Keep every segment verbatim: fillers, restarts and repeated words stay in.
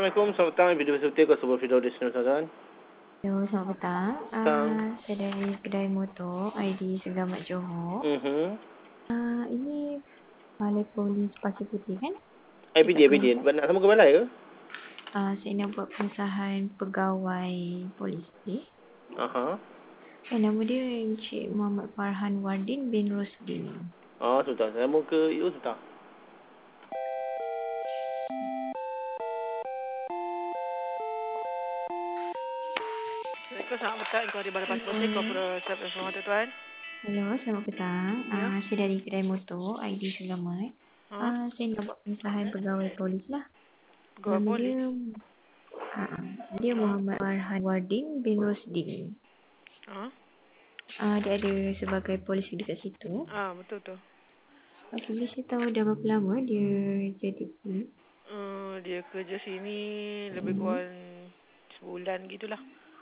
Assalamualaikum, selamat petang. Video seperti ke sebuah video di sini, tuan-tuan. Hello, selamat petang. Petang. Uh, saya dari kedai motor I D Segamat Johor. Mhm. Uh, ini Balai Polis Pasir Putih kan? I P D, I P D. Nak sama ke balai ke? Uh, saya nak buat pengesahan pegawai polis ni. Aha. Eh, nama dia Encik Muhammad Farhan Wardin bin Rosdin. Oh, sebentar. Saya mau ke I O sebentar. Assalamualaikum, selamat petang. Kau di Balai Pasir Putih. Kau perlu siap informasi, tuan. Hello, selamat petang. Ya. Uh, saya dari kedai motor I D Segamat. Ha? Uh, saya nak buat pengesahan pegawai polis lah. Pegawai Nama polis? dia, uh, dia Muhammad Farhan Wardin bin Rosdin. Ha? Uh, dia ada sebagai polis dekat situ. Ah, betul tu. Okey, boleh saya tahu dah berapa lama dia jadi polis? Uh, dia kerja sini lebih Hmm. kurang sebulan gitulah.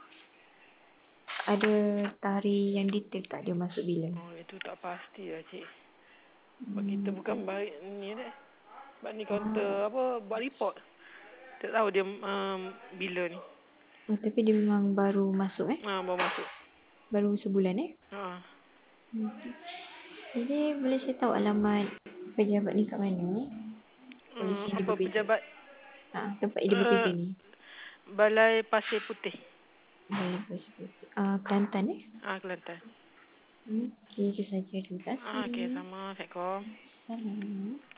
Ada tarikh yang detail tak dia masuk bila? Oh, itu tak pasti lah, cik. Sebab hmm. kita bukan baik ni deh. Sebab ni kaunter Ah. apa buat report. Tak tahu dia um, bila ni. Oh, tapi dia memang baru masuk eh? Ah, baru masuk. Baru sebulan eh? Ha. Hmm. Jadi boleh saya tahu alamat pejabat ni kat mana? Polis Hmm, yang dia apa berbeza. pejabat? Ha, tempat dia berbeza Uh, ni. Balai Pasir Putih. Balai Pasir Putih. Ah, Kelantan eh? Ah, Kelantan. Hmm. Okey, itu saja. Terima kasih. Ah, okey, sama. Assalamualaikum. Salam.